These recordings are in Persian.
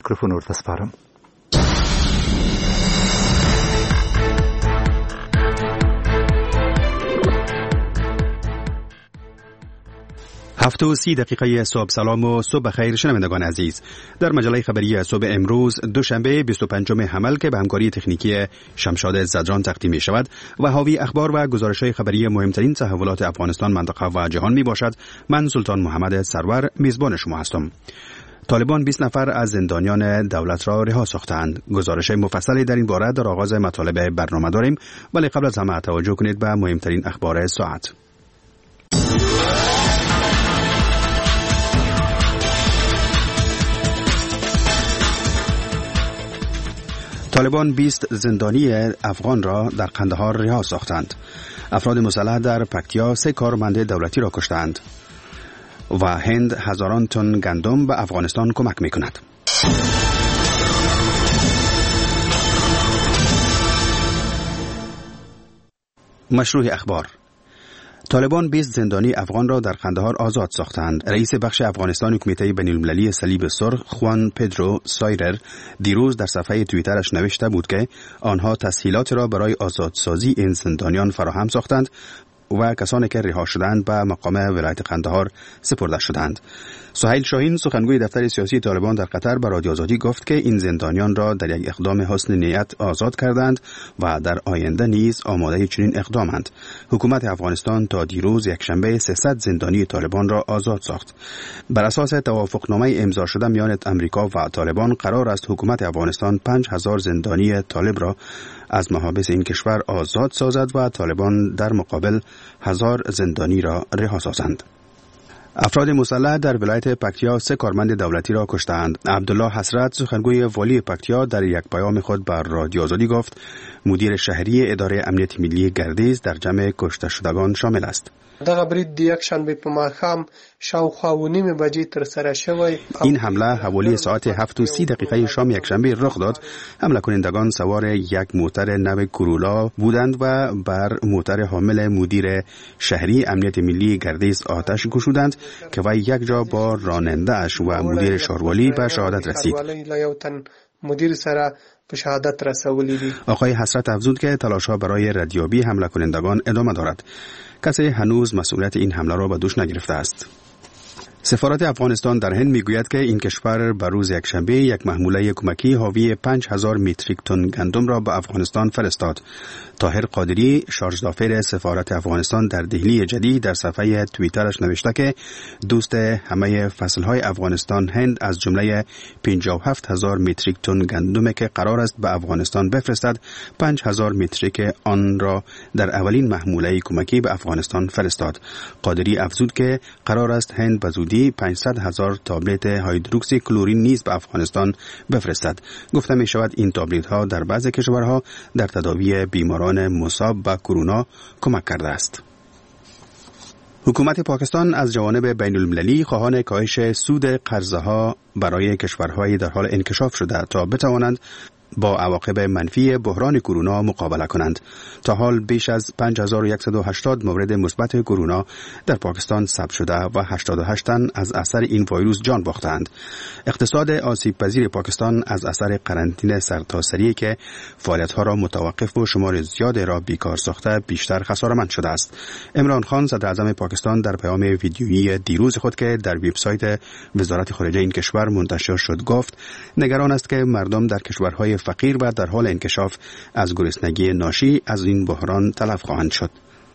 میکروفون ورته سپارم. هفت و 30 دقیقه صبح. سلام و صبح بخیر شنوندگان عزیز. در مجله خبری صبح امروز دوشنبه 25 حمل که به همکاری تکنیکی شمشاد زجان تقدیم می شود و حاوی اخبار و گزارش‌های خبری مهمترین تحولات افغانستان، منطقه و جهان می باشد. من سلطان محمد سرور میزبان شما هستم. طالبان 20 نفر از زندانیان دولت را رها ساختند. گزارش مفصلی در این باره در آغاز مطالب برنامه داریم، ولی قبل از همه توجه کنید به مهمترین اخبار ساعت. طالبان 20 زندانی افغان را در قندهار رها ساختند. افراد مسلح در پکتیا 3 کارمند دولتی را کشتند و هند هزاران تن گندم به افغانستان کمک می‌کند. مشروع اخبار. طالبان 20 زندانی افغان را در قندهار آزاد ساختند. رئیس بخش افغانستان کمیته بین‌المللی صلیب سرخ خوان پدرو سایرر دیروز در صفحه توییترش نوشته بود که آنها تسهیلات را برای آزادسازی این زندانیان فراهم ساختند و کسانی که رها شدند به مقام ولایت قندهار سپرده شدند. سهیل شاهین سخنگوی دفتر سیاسی طالبان در قطر به رادیو آزادی گفت که این زندانیان را در یک اقدام حسن نیت آزاد کردند و در آینده نیز آماده چنین اقدامند. حکومت افغانستان تا دیروز یکشنبه 300 زندانی طالبان را آزاد ساخت. بر اساس توافقنامه امضا شده میان امریکا و طالبان قرار است حکومت افغانستان 5000 زندانی طالب را از محابس این کشور آزاد سازد و طالبان در مقابل 1000 زندانی را رها سازند. افراد مسلح در ولایت پکتیا 3 کارمند دولتی را کشتند. عبدالله حسرت سخنگوی والی پکتیا در یک پیام خود بر رادیو آزادی گفت مدیر شهری اداره امنیت ملی گردیز در جمع کشته شدگان شامل است. دغه برید یک شنبه په ماښام شاوخوا 9 بجې تر سره شوی. این حمله حوالی ساعت 7 و 30 دقیقه شام یک شنبه رخ داد. حمله کنندگان سوار یک موتر نو کورولا بودند و بر موتر حامل مدیر شهری امنیت ملی گردیز آتش گشودند که وی یک جا با راننده اش و مدیر شاروالی به شهادت رسید. مدیر سره به شهادت رسولی دی. آقای حسرت افزود که تلاش‌ها برای ردیابی حمله کنندگان ادامه دارد. کسی هنوز مسئولیت این حمله را به دوش نگرفته است. سفارت افغانستان در هند میگوید که این کشور بر روز یکشنبه یک محموله کمکی حاوی 5000 متریک تن گندم را به افغانستان فرستاد. طاهر قادری شارژدافر سفارت افغانستان در دهلی جدید در صفحه توییترش نوشته که دوست همه فصلهای افغانستان هند از جمله 57000 متریک تن گندم که قرار است به افغانستان بفرستد 5000 متریک آن را در اولین محموله کمکی به افغانستان فرستاد. قادری افزود که قرار است هند به زودی 500,000 تابلت هیدروکسی کلورین نیز به افغانستان بفرستد. گفته می شود این تابلت ها در بعضی کشورها در تداوی بیماران مصاب به کرونا کمک کرده است. حکومت پاکستان از جوانب بین المللی خواهان کاهش سود قرضه ها برای کشورهای در حال انکشاف شده تا بتوانند با عواقب منفی بحران کرونا مقابله کنند. تا حال بیش از 5180 مورد مثبت کرونا در پاکستان ثبت شده و 88 تن از اثر این ویروس جان باختند. اقتصاد آسیب پذیر پاکستان از اثر قرنطینه سرتاسری که فعالیت‌ها را متوقف و شمار زیاد را بیکار ساخته بیشتر خساره‌مند شده است. عمران خان صدر اعظم پاکستان در پیام ویدیویی دیروز خود که در وبسایت وزارت خارجه این کشور منتشر شد گفت نگران است که مردم در کشورهای فقیر و در حال انکشاف از گرسنگی ناشی از این بحران تلف خواهند شد.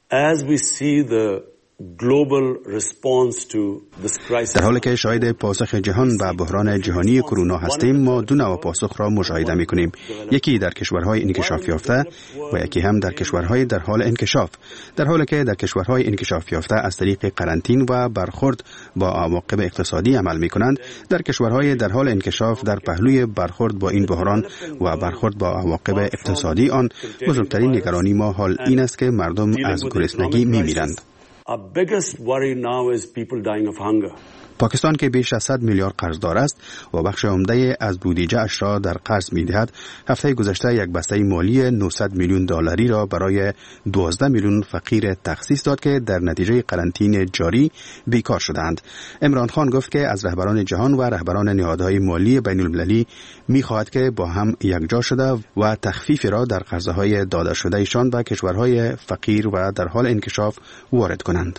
در حالی که شاهد پاسخ جهان به بحران جهانی کرونا هستیم، ما دو نوع پاسخ را مشاهده می‌کنیم. یکی در کشورهای انکشاف یافته و یکی هم در کشورهای در حال انکشاف. در حالی که در کشورهای انکشاف یافته از طریق قرنطینه و برخورد با عواقب اقتصادی عمل می‌کنند، در کشورهای در حال انکشاف در پهلوی برخورد با این بحران و برخورد با عواقب اقتصادی آن بزرگترین نگرانی ما حال این است که مردم از گرسنگی می‌میرند. Our biggest worry now is people dying of hunger. پاکستان که بیش از 100 میلیارد قرضدار است و بخش عمده از بودجه اش را در قرض می‌دهد، هفته گذشته یک بسته مالی 900 میلیون دلاری را برای 12 میلیون فقیر تخصیص داد که در نتیجه قرنطینه جاری بیکار شدند. عمران خان گفت که از رهبران جهان و رهبران نهادهای مالی بین‌المللی می‌خواهد که با هم یکجا شده و تخفیفی را در قرضهای داده شدهشان به کشورهای فقیر و در حال انکشاف وارد کنند.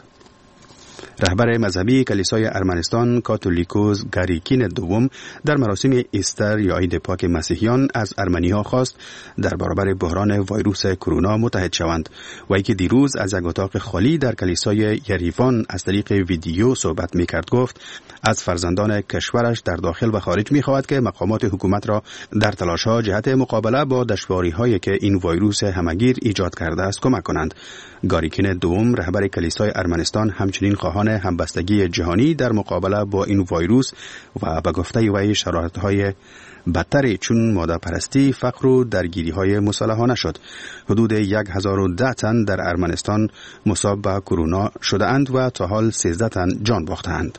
رهبر مذهبی کلیسای ارمنستان کاتولیکوس گاریکین دوم در مراسم ایستر یا عید پاک مسیحیان از ارمنی‌ها خواست در برابر بحران ویروس کرونا متحد شوند. وی که دیروز از یک اتاق خالی در کلیسای یریوان از طریق ویدیو صحبت می‌کرد گفت از فرزندان کشورش در داخل و خارج می‌خواهد که مقامات حکومت را در تلاش‌ها جهت مقابله با دشواری‌هایی که این ویروس همگیر ایجاد کرده است کمک کنند. گاریکین دوم رهبر کلیسای ارمنستان همچنین خواهان همبستگی جهانی در مقابله با این ویروس و به گفته وی شرایط‌های بدتری چون ماده پرستی، فقر و درگیری‌های مسلحانه شد. حدود 1010 تن در ارمنستان مصاب به کرونا شده‌اند و تا حال 13 تن جان باخته‌اند.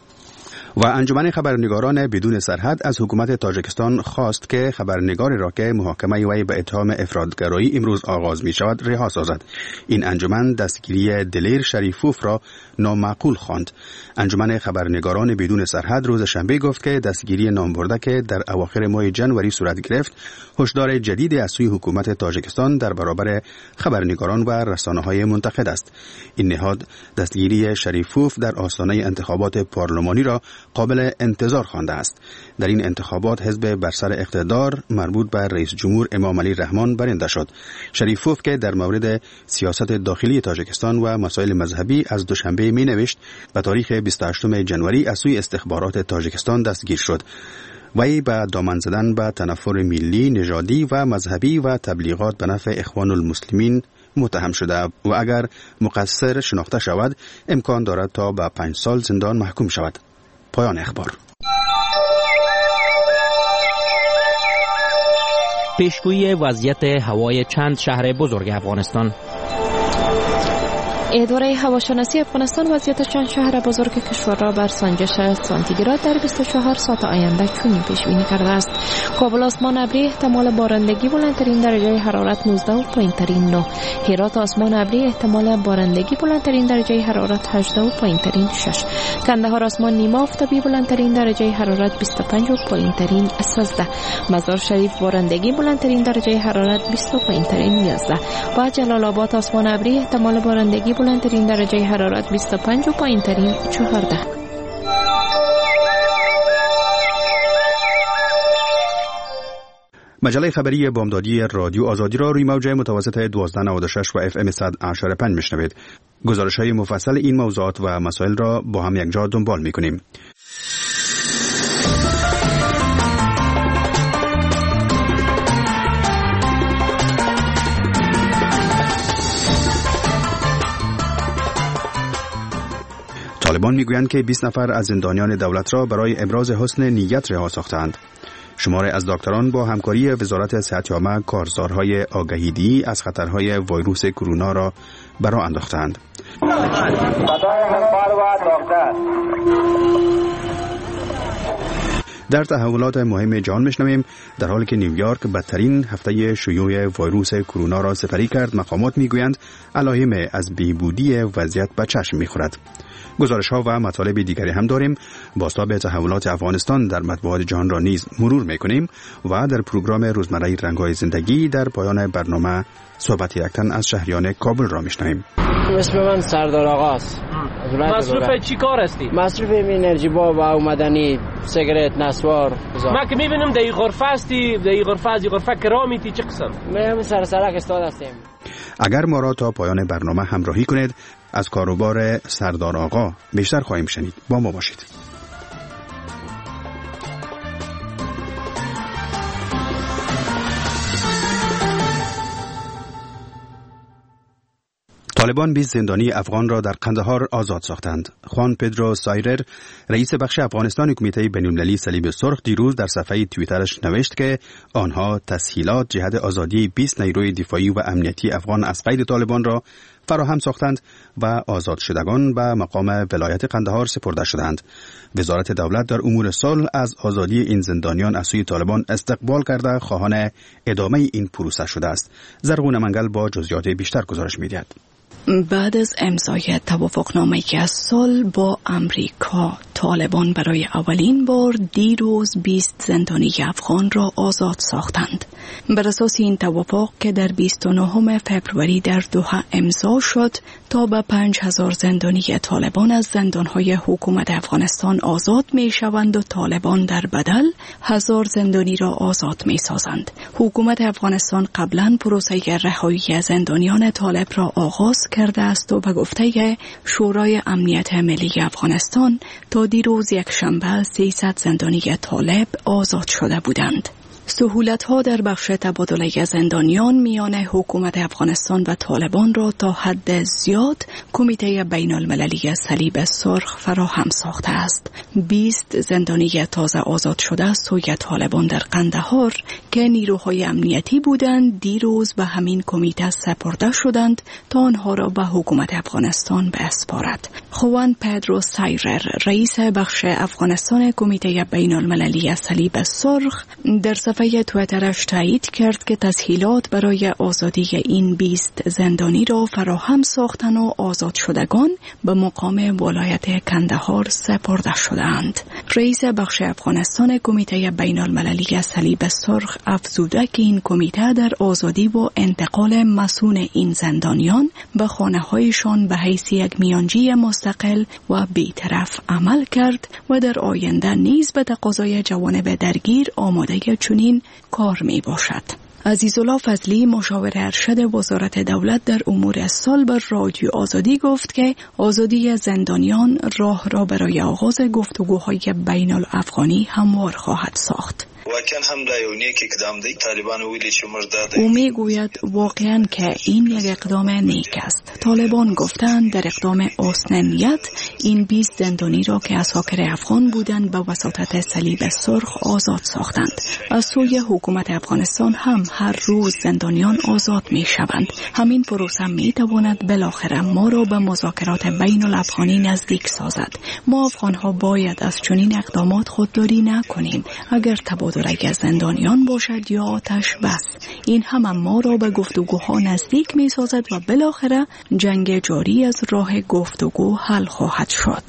و انجمن خبرنگاران بدون سرحد از حکومت تاجیکستان خواست که خبرنگاری را که محاکمه وی به اتهام افراطگرایی امروز آغاز می شود رها سازد. این انجمن دستگیری دلیر شریفوف را نامعقول خواند. انجمن خبرنگاران بدون سرحد روز شنبه گفت که دستگیری نامبرده که در اواخر ماه ژانویه صورت گرفت هشدار جدید از سوی حکومت تاجیکستان در برابر خبرنگاران و رسانه‌های منتقد است. این نهاد دستگیری شریفوف در آستانه انتخابات پارلمانی را قابل انتظار خوانده است. در این انتخابات حزب بر سر اقتدار مربوط به رئیس جمهور امام علی رحمان برنده شد. شریفوف که در مورد سیاست داخلی تاجیکستان و مسائل مذهبی از دوشنبه می نوشت به تاریخ 28 ژانویه از سوی استخبارات تاجیکستان دستگیر شد. وی به دامن زدن به تنفر ملی، نژادی و مذهبی و تبلیغات به نفع اخوان المسلمین متهم شده و اگر مقصر شناخته شود امکان دارد تا به 5 سال زندان محکوم شود. پایان اخبار. پیشگویی وضعیت هوای چند شهر بزرگ افغانستان. اداره هواشناسی افغانستان وضعیت چند شهر بزرگ کشور را بر سنجش سانتیگراد در 24 ساعت آینده چنین پیش بینی کرده است. کابل آسمان ابری احتمال بارندگی بلندترین درجه حرارت 19 و پایینترین 9. هرات آسمان ابری احتمال بارندگی بلندترین درجه حرارت 18 و پایینترین 6. کندهار آسمان نیمه آفتابی بلندترین درجه حرارت 25 و پایینترین 13. مزار شریف بارندگی بلندترین درجه حرارت 20 و پایینترین 11. و جلال آباد آسمان ابری احتمال بارندگی بلندترین درجه حرارت 25 و پایینترین 14. مجله خبری بامدادی رادیو آزادی را روی موج متوسط 1296 و FM 100.5 میشنوید. گزارش‌های مفصل این موضوعات و مسائل را با هم یکجا دنبال می‌کنیم. طالبان میگویند که 20 نفر از زندانیان دولت را برای ابراز حسن نیت رها ساختند. شماری از دکتران با همکاری وزارت صحت عامه کارزارهای آگهیده‌ای از خطرهای ویروس کرونا را برآ انداختند. در تحولات مهم جهان میشنویم در حالی که نیویورک بدترین هفته شیوع ویروس کرونا را سپری کرد، مقامات میگویند علائم از بیهودی وضعیت به چشم میخورد. گزارش ها و مطالب دیگری هم داریم. بازتاب تحولات افغانستان در مطبوعات جهان را نیز مرور میکنیم و در پروگرام روزمره رنگ‌های زندگی در پایان برنامه صحبت یک تن از شهریان کابل را میشنویم. اسم من سردار آقاست. مصروف چی کار هستی؟ مصروف انرژی با اومدنی سیگارت نسوار. ما که میبینم در این غرفه هستی، در این غرفه از این غرفه کرامیتی چه قسم؟ من سر سرک استاد هستیم. اگر ما را تا پایان برنامه همراهی کنید از کاروبار سردار آقا بیشتر خواهیم شنید. با ما باشید. طالبان 20 زندانی افغان را در قندهار آزاد ساختند. خوان پدرو سایرر، رئیس بخش افغانستان کمیته بین‌المللی صلیب سرخ، دیروز در صفحه توییترش نوشت که آنها تسهیلات جهت آزادی 20 نیروی دفاعی و امنیتی افغان از قید طالبان را فراهم ساختند و آزاد شدگان به مقام ولایت قندهار سپرده شدند. وزارت دولت در امور صلح از آزادی این زندانیان از سوی طالبان استقبال کرده خواهان ادامه این پروسه شده است. زرغون منگل با جزئیات بیشتر گزارش می‌دهد. بعد از امضای توافقنامه‌ای از صلح با امریکا، طالبان برای اولین بار دیروز 20 زندانی افغان را آزاد ساختند. بر اساس این توافق که در 29 فوریه در دوحه امضا شد، تا به 5000 زندانی طالبان از زندانهای حکومت افغانستان آزاد می شوند و طالبان در بدل 1000 زندانی را آزاد می سازند. حکومت افغانستان قبلا پروسه رهایی زندانیان طالب را آغاز کرده است و به گفته شورای امنیت ملی افغانستان تا دیروز یک شنبه 300 زندانی طالب آزاد شده بودند. سهولت‌ها در بخش تبادله زندانیان میان حکومت افغانستان و طالبان را تا حد زیاد کمیته بین المللی صلیب سرخ فراهم ساخته است. 20 زندانی تازه آزاد شده سوی طالبان در قندهار که نیروهای امنیتی بودند دیروز به همین کمیته سپرده شدند تا آنها را به حکومت افغانستان بسپارد. خوان پدرو سایرر، رئیس بخش افغانستان کمیته بین المللی صلیب سرخ، در صفحه تویترش تایید کرد که تسهیلات برای آزادی این 20 زندانی را فراهم ساختن و آزاد شدگان به مقام ولایت قندهار سپرده شدند. رئیس بخش افغانستان کمیته بین المللی صلیب سرخ افزوده که این کمیته در آزادی و انتقال مسئول این زندانیان به خانه‌هایشان به حیث یک میانجی مستقل و بی‌طرف عمل کرد و در آینده نیز به تقاضای جوانب درگیر آماده چنین کار می باشد. عزیزالله فضلی، مشاور ارشد وزارت دولت در امور صلح بر رادیو آزادی گفت که آزادی زندانیان راه را برای آغاز گفتگوهای بین الافغانی هموار خواهد ساخت. او می گوید واقعا که این یک اقدام نیک است. طالبان گفتند در اقدام حسن این 20 زندانی را که اساکر افغان بودند به وساطت صلیب سرخ آزاد ساختند. از سوی حکومت افغانستان هم هر روز زندانیان آزاد می شوند. همین پروسه می تواند بالاخره ما را به مذاکرات بین الافغانی نزدیک سازد. ما افغان ها باید از چنین اقدامات خودداری نکنیم. اگر تبادله زندانیان باشد یا آتش بس، این هم ما را به گفتگوها نزدیک می سازد و بالاخره جنگ جاری از راه گفتگو حل خواهد شد.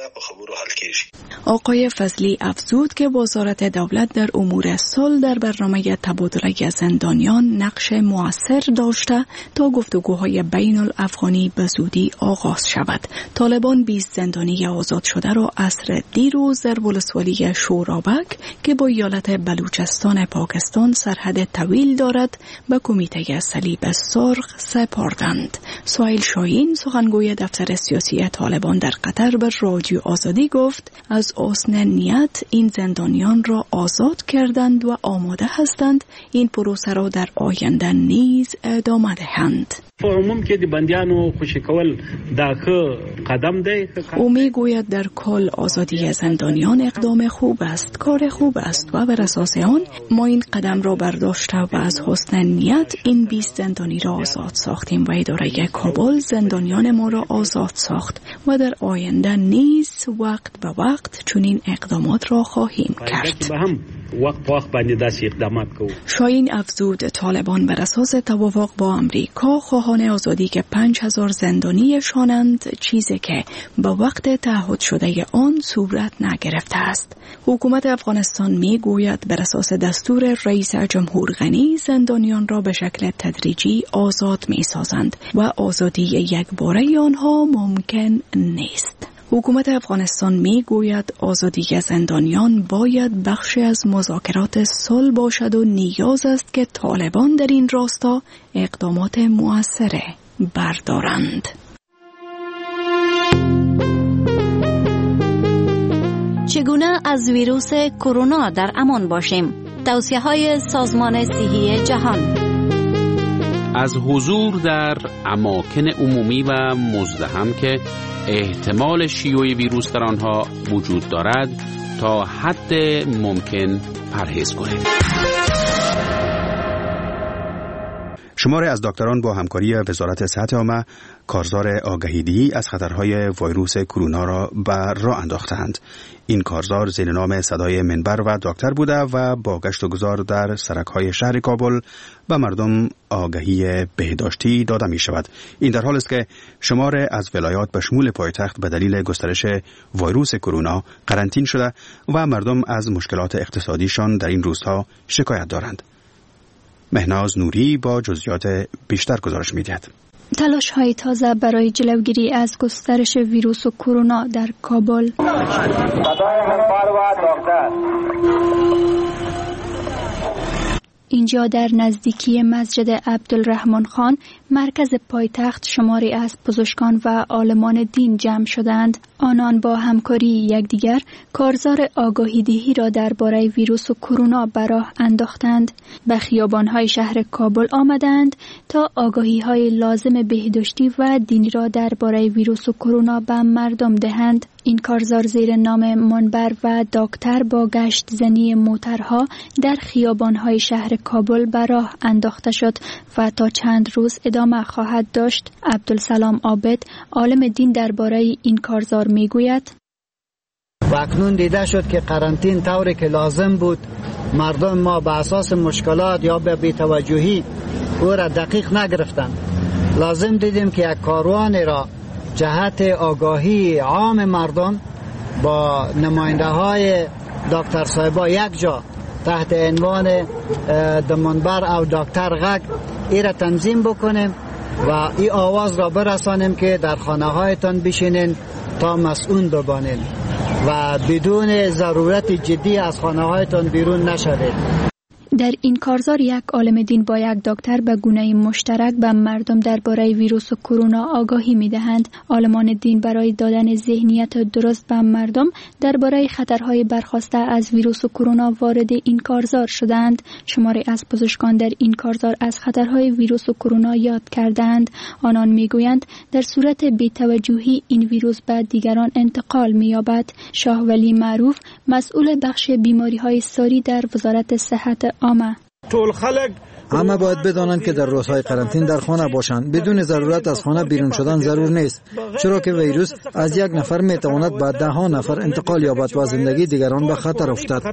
آقای فضلی افزود که وزارت دولت در امور صلح در برنامه تبادله زندانیان نقش مؤثر داشته تا گفتگوهای بین الافغانی به زودی آغاز شود. طالبان 20 زندانی آزاد شده را عصر دیروز در ولسوالی شورابک که با ایالت بلوچستان پاکستان سرحد طویل دارد به کمیته صلیب سرخ سپردند. سهیل شاهین، سخنگوی دفتر سیاسی طالبان در قطر، به رادیو آزادی گفت از حسن نیت این زندانیان را آزاد کردند و آماده هستند این پروسه را در آینده نیز ادامه دهند. او میگوید در کل آزادی زندانیان اقدام خوب است، کار خوب است و بر اساس آن ما این قدم را برداشته و از حسن نیت این 20 زندانی را آزاد ساختیم و اداره کابل زندانیان ما را آزاد ساخت و در آینده نیز وقت به وقت چنین اقدامات را خواهیم کرد. شاهین افزود طالبان بر اساس توافق با امریکا خواهان آزادی که 5000 زندانی شانند، چیزی که به وقت تعهد شده آن صورت نگرفته است. حکومت افغانستان می گوید بر اساس دستور رئیس جمهور غنی زندانیان را به شکل تدریجی آزاد می سازند و آزادی یک باره آنها ممکن نیست. حکومت افغانستان می گوید آزادی زندانیان باید بخشی از مذاکرات صلح باشد و نیاز است که طالبان در این راستا اقدامات مؤثره بردارند. چگونه از ویروس کرونا در امان باشیم؟ توصیه‌های سازمان صحی جهان. از حضور در اماکن عمومی و مزدحم که احتمال شیوع ویروس در آنها وجود دارد تا حد ممکن پرهیز کنید. شماری از دکتران با همکاری وزارت صحت عامه کارزار آگاهی‌دهی از خطرهای ویروس کرونا را به راه انداختند. این کارزار زیر نام صدای منبر و دکتر بوده و با گشت و گذار در سرک‌های شهر کابل به مردم آگاهی بهداشتی داده می شود. این در حال است که شمار از ولایات به شمول پایتخت به دلیل گسترش ویروس کرونا قرنطین شده و مردم از مشکلات اقتصادیشان در این روزها شکایت دارند. مهناز نوری با جزئیات بیشتر گزارش می‌دهد. تلاش‌های تازه برای جلوگیری از گسترش ویروس کرونا در کابل. اینجا در نزدیکی مسجد عبدالرحمن خان مرکز پایتخت شماری از پزشکان و عالمان دین جمع شدند. آنان با همکاری یکدیگر کارزار آگاهی‌دهی را درباره ویروس کرونا به راه انداختند. به خیابان‌های شهر کابل آمدند تا آگاهی‌های لازم بهداشتی و دینی را درباره ویروس کرونا به مردم دهند. این کارزار زیر نام منبر و دکتر با گشت زنی موترها در خیابان‌های شهر کابل به راه انداخته شد و تا چند روز ادامه خواهد داشت. عبدالسلام عابد عالم دین درباره این کارزار میگوید: و اکنون دیده شد که قرنطین طوری که لازم بود مردم ما به اساس مشکلات یا به بی‌توجهی او را دقیق نگرفتند. لازم دیدیم که یک کاروان را جهت آگاهی عام مردم با نماینده های دکتر صاحبا یک جا تحت عنوان منبر او دکتر غگ ای را تنظیم بکنیم و این آواز را برسانیم که در خانه هایتان بشینین تا مسئول ببانین و بدون ضرورت جدی از خانه هایتان بیرون نشوید. در این کارزار یک عالم دین با یک دکتر به گونه مشترک به مردم درباره ویروس کرونا آگاهی می‌دهند. عالمان دین برای دادن ذهنیت درست به مردم درباره خطرهای برخاسته از ویروس کرونا وارد این کارزار شدند. شماری از پزشکان در این کارزار از خطرهای ویروس کرونا یاد کردند. آنان میگویند در صورت بی‌توجهی این ویروس به دیگران انتقال می‌یابد. شاه ولی معروف مسئول بخش بیماری‌های ساری در وزارت صحت همه باید بدانند که در روزهای قرنطین در خانه باشند. بدون ضرورت از خانه بیرون شدن ضرور نیست، چرا که ویروس از یک نفر میتواند به 10 نفر انتقال یابد و زندگی دیگران به خطر افتد.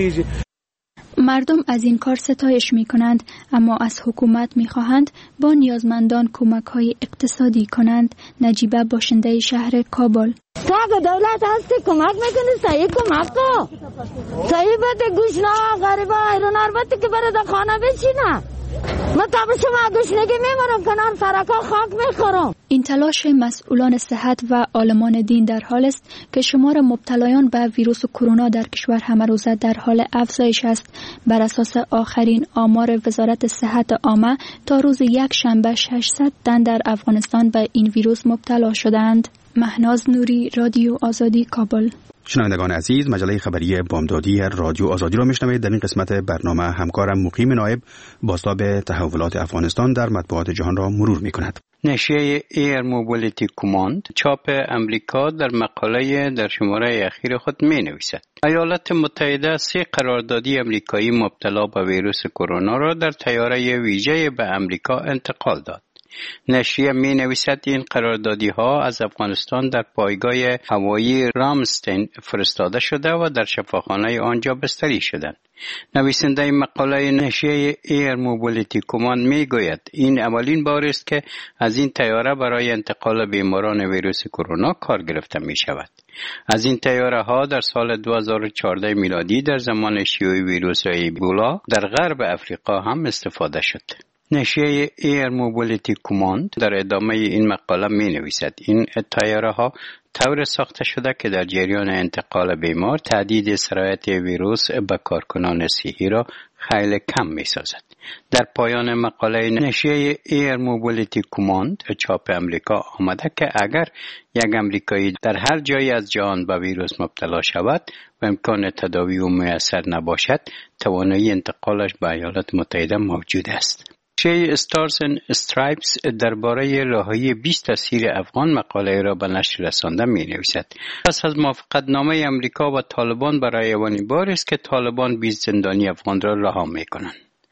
مردم از این کار ستایش می کنند، اما از حکومت می خواهند با نیازمندان کمک های اقتصادی کنند. نجیبه باشنده شهر کابل: تو اگه دولت هستی کمک میکنی صحیح کمک کو صحیح بده گوش نه غریبه ایران البته که برای در خانه بشینه. من تا به شما گوشنگی میمارم کنار سرکا خاک میخورم. این تلاش مسئولان صحت و عالمان دین در حال است که شمار مبتلایان به ویروس کرونا در کشور همه روزه در حال افزایش است. بر اساس آخرین آمار وزارت صحت عامه تا روز یک شنبه 600 تن در افغانستان به این ویروس مبتلا شدند. مهناز نوری، رادیو آزادی، کابل. شنوندگان عزیز، مجله خبری بامدادی رادیو آزادی را میشنوید. در این قسمت برنامه همکارم مقیم نایب بازتاب تحولات افغانستان در مطبوعات جهان را مرور میکند. نشریه ایر موبیلیتی کماند چاپ امریکا در مقاله در شماره اخیر خود می نویسد: ایالات متحده 3 قراردادی امریکایی مبتلا به ویروس کرونا را در طیاره ویژه به امریکا انتقال داد. نشریه می نویسد این قراردادی ها از افغانستان در پایگاه هوایی رامستین فرستاده شده و در شفاخانه آنجا بستری شدند. نویسنده مقاله نشریه ایر موبیلیتی کماند می گوید این اولین بار است که از این طیاره برای انتقال بیماران ویروس کرونا کار گرفته می شود. از این طیاره ها در سال 2014 میلادی در زمان شیوع ویروس ایبولا در غرب افریقا هم استفاده شد. نشریه ایر موبیلیتی کماند در ادامه این مقاله می نویسد این طیاره ها طور ساخته شده که در جریان انتقال بیمار تهدید سرایت ویروس به کارکنان صحی را خیلی کم می سازد. در پایان مقاله نشریه ایر موبیلیتی کماند چاپ امریکا آمده که اگر یک امریکایی در هر جایی از جهان به ویروس مبتلا شود و امکان تداوی او میسر نباشد، توانایی انتقالش به ایالات متحده موجود است. نشریه استارز اند استرایپس درباره رهایی 20 اسیر افغان مقاله را به نشر رسانده می نویسد. پس از موافقتنامه امریکا و طالبان برای اولین بار است که طالبان 20 زندانی افغان را رها می کنند.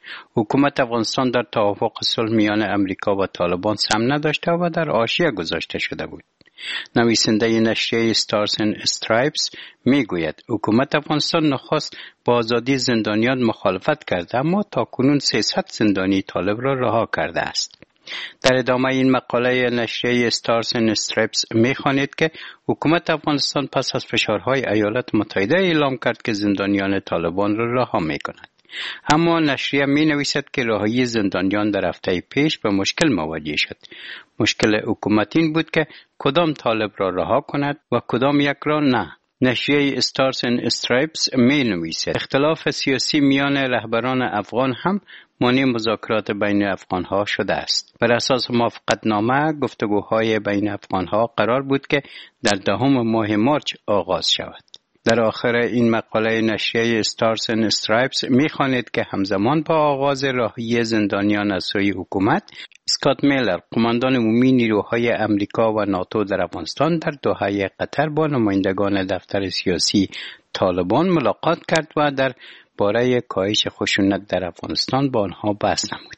حکومت افغانستان در توافق صلح میان امریکا و طالبان سهم نداشته و در حاشیه گذاشته شده بود. نویسنده نشریه استارز اند استرایپس میگوید حکومت افغانستان نخست با آزادی زندانیان مخالفت کرده اما تاکنون 300 زندانی طالب را رها کرده است. در ادامه این مقاله نشریه استارز اند استرایپس میخوانید که حکومت افغانستان پس از فشارهای ایالات متحده اعلام کرد که زندانیان طالبان را رها میکند. اما نشریه می نویسد که رهایی زندانیان در هفته پیش به مشکل مواجه شد. مشکل حکومت این بود که کدام طالب را رها کند و کدام یک را نه. نشریه استارز اند استرایپس می نویسد اختلاف سیاسی میان رهبران افغان هم مانع مذاکرات بین افغانها شده است. بر اساس موافقتنامه گفتگوهای بین افغانها قرار بود که در 10 ماه مارچ آغاز شود. در آخر این مقاله نشریه استارز اند استرایپس می‌خواند که همزمان با آغاز رهایی زندانیان از سوی حکومت، اسکات میلر، قماندان عمومی نیروهای امریکا و ناتو در افغانستان در دوحه قطر با نمایندگان دفتر سیاسی طالبان ملاقات کرد و در باره کاهش خشونت در افغانستان با آنها بحث نمود.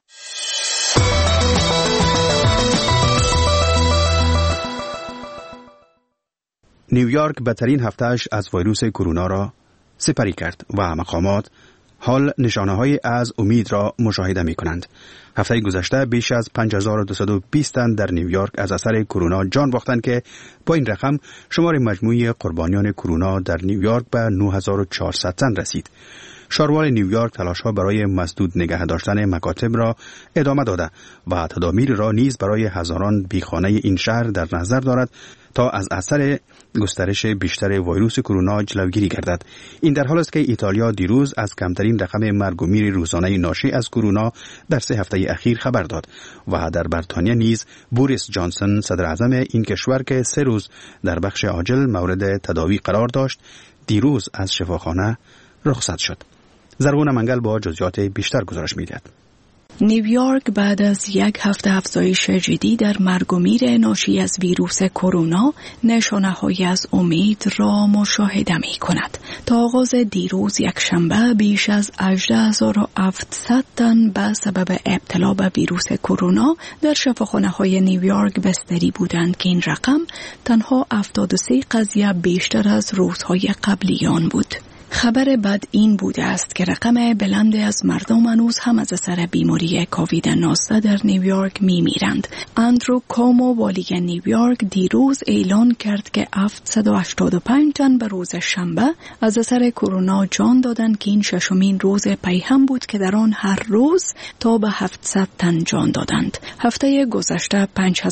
نیویورک بدترین هفتهش از ویروس کرونا را سپری کرد و مقامات حال نشانه‌های از امید را مشاهده می‌کنند. هفته گذشته بیش از 5220 تن در نیویورک از اثر کرونا جان باختند که با این رقم شمار مجموعی قربانیان کرونا در نیویورک به 9400 تن رسید. شاروال نیویورک تلاش‌ها برای مسدود نگه داشتن مکاتب را ادامه داده و تدابیر را نیز برای هزاران بیخانه این شهر در نظر دارد تا از اثر گسترش بیشتر ویروس کرونا جلوگیری گردد. این در حال است که ایتالیا دیروز از کمترین رقم مرگ و میر روزانه ناشی از کرونا در 3 هفته اخیر خبر داد و در بریتانیا نیز بوریس جانسون صدر اعظم این کشور که 3 روز در بخش عاجل مورد تداوی قرار داشت دیروز از شفاخانه رخصت شد. زرغون منگل با جزئیات بیشتر گزارش می‌دهد. نیویورک بعد از 1 هفته افزایش جدی در مرگ و میر ناشی از ویروس کرونا نشانه‌هایی از امید را مشاهده می‌کند. تا آغاز دیروز یکشنبه بیش از 18700 تن به سبب ابتلا به ویروس کرونا در شفاخانه‌های نیویورک بستری بودند که این رقم تنها 73 قضیه بیشتر از روزهای قبلی آن بود. خبر بد این بوده است که رقم بلند از مردم هنوز هم از اثر بیماری کووید 19 در نیویورک میمیرند. اندرو کومو والی نیویورک دیروز اعلان کرد که 785 تن به روز شنبه از اثر کرونا جان دادند که این 6مین روز پیهم بود که در آن هر روز تا به 700 تن جان دادند. هفته گذشته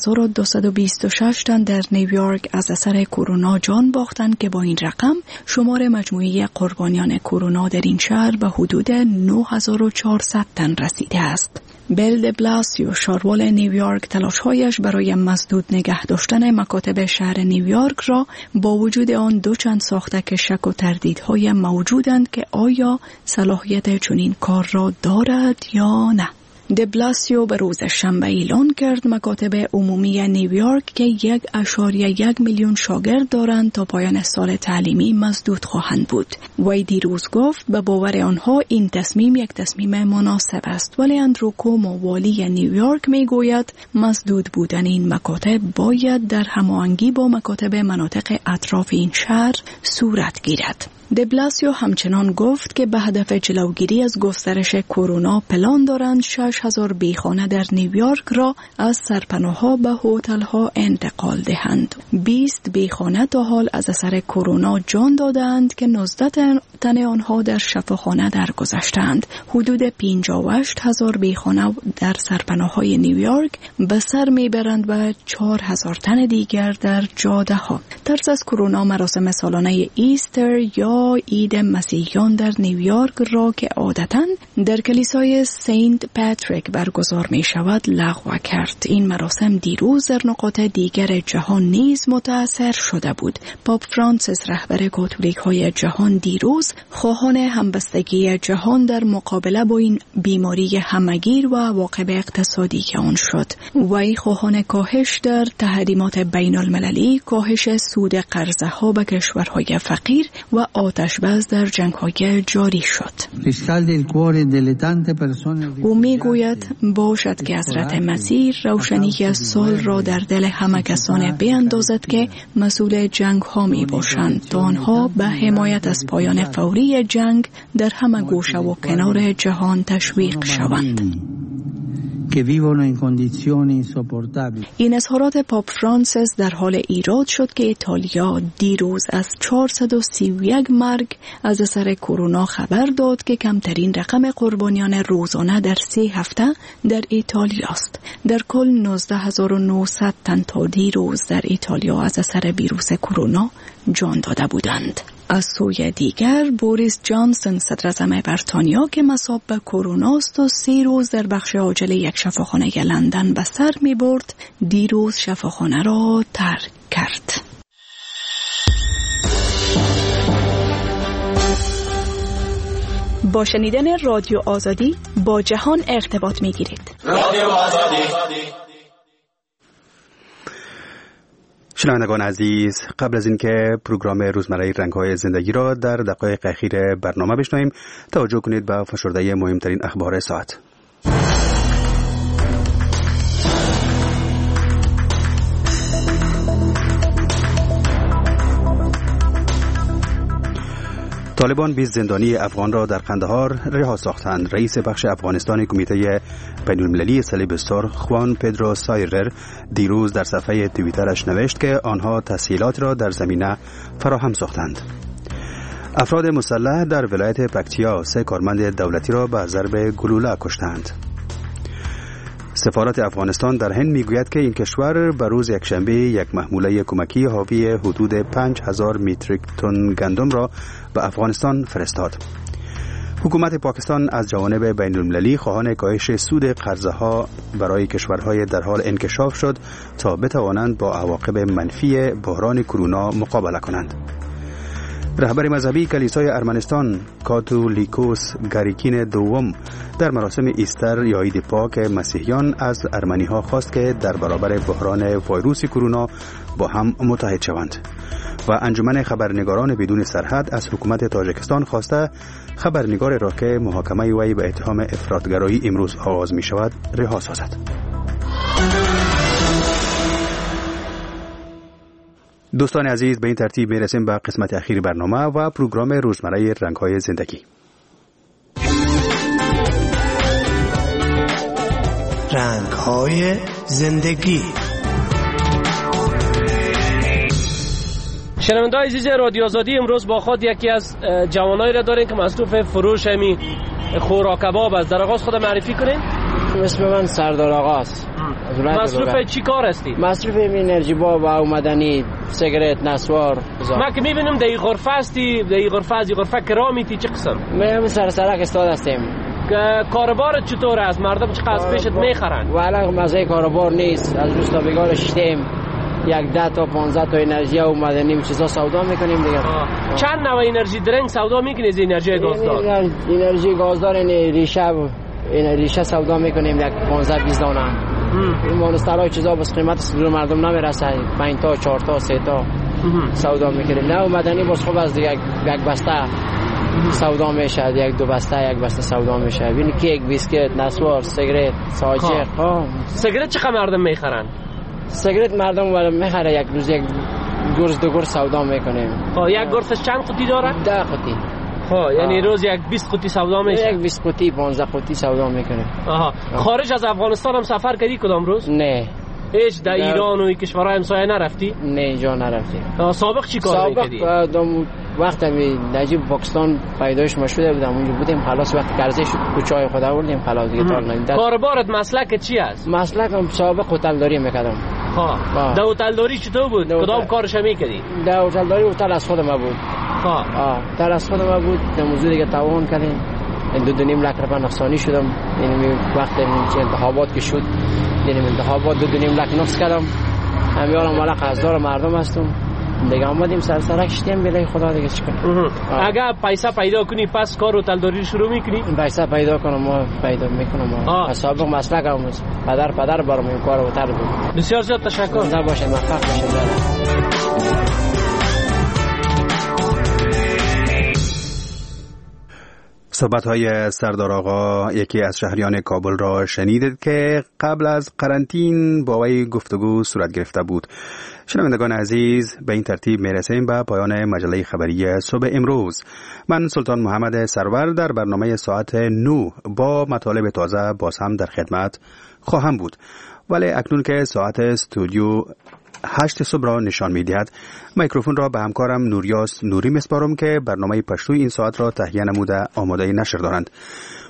5226 تن در نیویورک از اثر کرونا جان باختند که با این رقم شمار مجموعی قربانیان کرونا در این شهر به حدود 9400 تن رسیده است. بیل د بلاسیو شاروال نیویورک تلاش‌هایش برای مسدود نگه داشتن مکاتب شهر نیویورک را با وجود آن دوچند ساخته که شک و تردیدهای موجودند که آیا صلاحیت چنین کار را دارد یا نه. د بلاسیو به روز شنبه اعلان کرد مکاتب عمومی نیویورک که 1.1 میلیون شاگرد دارند تا پایان سال تعلیمی مسدود خواهند بود. وی دیروز گفت به باور آنها این تصمیم یک تصمیم مناسب است، ولی اندرو کومو والی نیویورک میگوید مسدود بودن این مکاتب باید در هماهنگی با مکاتب مناطق اطراف این شهر صورت گیرد. د بلاسیو همچنان گفت که به هدف جلوگیری از گسترش کرونا پلان دارند 6000 بیخانه در نیویورک را از سرپناه‌ها به هتل‌ها انتقال دهند. 20 بیخانه تا حال از اثر کرونا جان دادند که 19 تن آنها در شفاخانه درگذشتند. حدود 58000 بیخانه در سرپناه‌های نیویورک به سر میبرند و 4000 تن دیگر در جاده‌ها. ترس از کرونا مراسم سالانه ایستر یا عید مسیحیان در نیویورک را که عادتاً در کلیسای سنت پاتریک برگزار می شود لغو کرد. این مراسم دیروز در نقاط دیگر جهان نیز متأثر شده بود. پاپ فرانسیس رهبر کاتولیک های جهان دیروز خواهان همبستگی جهان در مقابله با این بیماری همگیر و عواقب اقتصادی که آن شد. وی خواهان کاهش در تحریمات بین المللی، کاهش سود قرضه ها به کشورهای فقیر و آتش بس در جنگ های جاری شد. او می گوید باشد که حضرت مسیح روشنی از سال را در دل همه کسان بیندازد که مسئول جنگ ها می باشند تا آنها به حمایت از پایان فوری جنگ در همه گوشه و کنار جهان تشویق شوند. این اظهارات پاپ فرانسیس در حال ایراد شد که ایتالیا دیروز از 431 مرگ از اثر کرونا خبر داد که کمترین رقم قربانیان روزانه در 3 هفته در ایتالیا است. در کل 19900 تن تا دیروز در ایتالیا از اثر ویروس کرونا جان داده بودند. از سوی دیگر بوریس جانسون صدر اعظم بریتانیا که مصاب به کرونا است و 3 روز در بخش عاجل یک شفاخانه لندن به سر می برد، دیروز شفاخانه را ترک کرد. با شنیدن رادیو آزادی با جهان ارتباط می گیرید. رادیو آزادی. شنوندگان عزیز، قبل از اینکه پروگرام روزمره رنگ‌های زندگی را در دقایق اخیر برنامه بشنویم، توجه کنید به فشرده مهمترین اخبار ساعت. طالبان 20 زندانی افغان را در قندهار رها ساختند. رئیس بخش افغانستان کمیته بین‌المللی صلیب سرخ خوان پدرو سایرر دیروز در صفحه توییترش نوشت که آنها تسهیلات را در زمینه فراهم ساختند. افراد مسلح در ولایت پکتیا 3 کارمند دولتی را به ضرب گلوله کشتند. سفارت افغانستان در هند میگوید که این کشور به روز یکشنبه یک محموله کمکی حاوی حدود 5000 متریک تن گندم را به افغانستان فرستاد. حکومت پاکستان از جوانب بین المللی خواهان کاهش سود قرضه ها برای کشورهای در حال انکشاف شد تا بتوانند با عواقب منفی بحران کرونا مقابله کنند. رهبر مذهبی کلیسای ارمنستان کاتولیکوس گاریکین دوم در مراسم ایستر یا عید پاک مسیحیان از ارمنی‌ها خواست که در برابر بحران ویروس کرونا با هم متحد شوند و انجمن خبرنگاران بدون سرحد از حکومت تاجیکستان خواسته خبرنگار را که محاکمه وی به اتهام افراطگرایی امروز آغاز می شود رها سازد. دوستان عزیز، به این ترتیب میرسیم به قسمت اخیر برنامه و پروگرام روزمره رنگ‌های زندگی. رنگ‌های زندگی. شنونده‌های عزیز رادیو آزادی، امروز با خود یکی از جوانایی را داریم که مصروف فروش می خوراک کباب است. در آغاز خود معرفی کنین. اسم من سردار آقاست. مصروف چی کار هستی؟ مصروف انرژی با و مدنی، سیگارت، نسوار. ما که میبینم در این غرفه هستی، در این غرفه از این غرفه کرامیتی چه قسم؟ من سرسرک استاد هستیم. کاربارت چطور است؟ مردم چقدر از پیشت میخرن؟ والا مزه کاربار نیست. از روز تا بگار شدیم 10 تا 15 تا انرژی و مدنی چیزا سودا میکنیم دیگه. چند نوع انرژی درنگ سودا میکنید؟ انرژی گازدار؟ انرژی گازدار ریشه سودا میکنیم 15-20 دانه. این مانسترهای چیزا بس قیمت رو مردم نمیرسه، 5 تا 4 تا 3 تا سودا میکنیم. نه مدنی باز خوب از دیگه یک بسته سودا میشه، 1-2 بسته یک بسته سودا میشه. ببین کیک، بیسکیت، نسوار، سیگارت، ساجق. سیگارت چقدر مردم میخرن؟ سیگارت مردم میخره یک روز 1 گرز 2 گرز سودا میکنیم. یک گرزش چند قوطی داره؟ 10 قوطی. یعنی روز 20 قوطی سودا میشه؟ 20 قوطی 15 قوطی سودا میکنیم. خارج از افغانستان هم سفر کردی کدام روز؟ نه. هیچ در ایران و کشورهای همسایه نرفتی؟ نه اینجا نرفتی. سابق چی کار میکردی؟ سابق وقتی نجیب پاکستان پیدایش ما شده بودم اونجا بودیم، خلاص وقت قرضش کوچای خود آوردیم خلاص دیگه تا نمیداد. کاربارت مسلک چی است؟ مسلکم سابق هتلداری میکردم. در هتلداری چطور بود؟ کدام کارش میکردی؟ در هتلداری هتل از خود ما بود. هتل از خود ما بود، در موضوع دیگه تعاون کردیم. 2.5 لک روپیه نقصانی شدم. یعنی وقت انتخابات که شد، یعنی انتخابات 2.5 لک نقص کردم. همیارم والا قرضدار مردم هستم دیگه. آمدیم سرک شدیم بلای خدا دیگه چیکار. اگه پیسه پیدا کنی پس کار و تلداری شروع میکنی؟ پیسه پیدا کنم ما پیدا میکنم. سابق مسلکم پدر برام این کارو تر بود. بسیار زیاد تشکر. زنده باشه، موفق باشه. صحبت‌های سردار آقا، یکی از شهریان کابل را شنیدید که قبل از قرنطین با وی گفتگو صورت گرفته بود. شنوندگان عزیز، به این ترتیب میرسیم به پایان مجله خبری صبح امروز. من سلطان محمد سرور در برنامه ساعت 9 با مطالب تازه باز هم در خدمت خواهم بود. ولی اکنون که ساعت استودیو 8 صبح را نشان می‌دهد، میکروفون را به همکارم نوریاس نوری میسپارم که برنامه پشتوی این ساعت را تهیه نموده آماده نشر دارند.